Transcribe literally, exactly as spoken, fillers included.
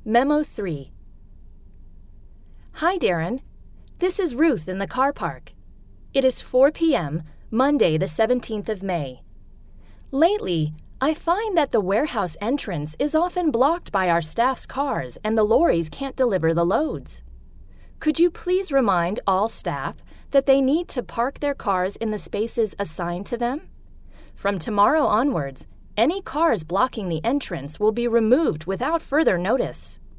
Memo three. Hi, Darren. This is Ruth in the car park. It is four p.m., Monday the seventeenth of May. Lately, I find that the warehouse entrance is often blocked by our staff's cars and the lorries can't deliver the loads. Could you please remind all staff that they need to park their cars in the spaces assigned to them? From tomorrow onwards, any cars blocking the entrance will be removed without further notice.